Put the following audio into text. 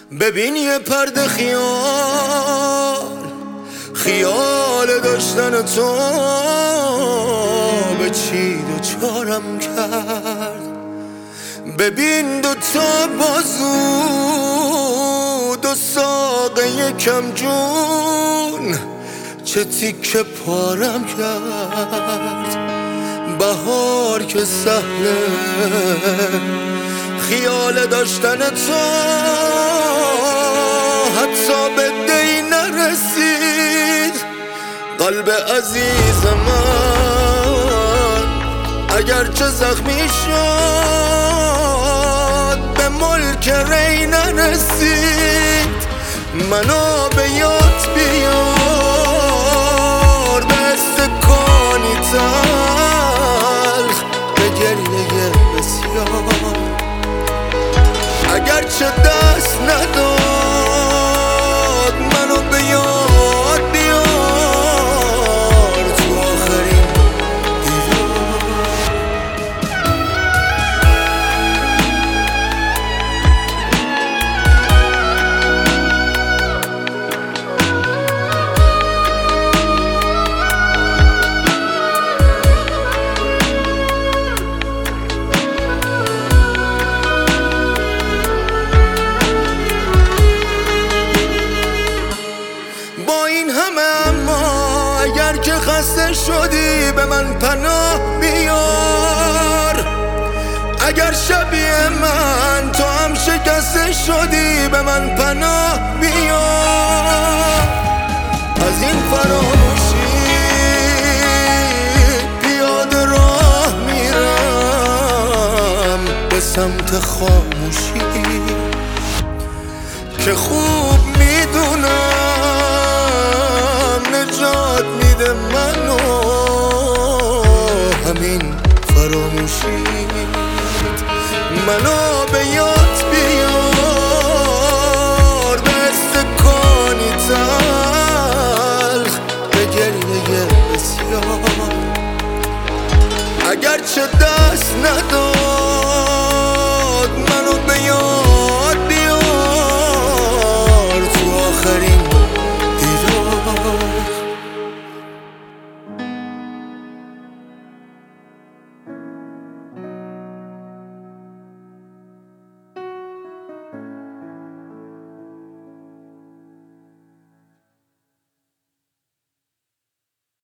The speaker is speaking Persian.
ببین یه پرده خیال داشتن تو به چی دوچارم کرد. ببین دوتا بازو دو ساقه یکم جون چه تیکه پارم کرد. بهار که سهله خیال داشتن تو حتی به دی نرسید. قلب عزیز من اگرچه زخمی شد به ملک ری نرسید. منو به یاد بیار به استکانی تلخ به گریه بسیار. اگرچه دست نداد منو به یاد بیار تو آخرین اگر که خسته شدی به من پناه بیار. اگر شبیه من تو هم شکسته شدی به من پناه بیار. از این فراموشی پیاده راه میرم به سمت خاموشی که خوب میدونم نجات میده منو همین فراموشی. منو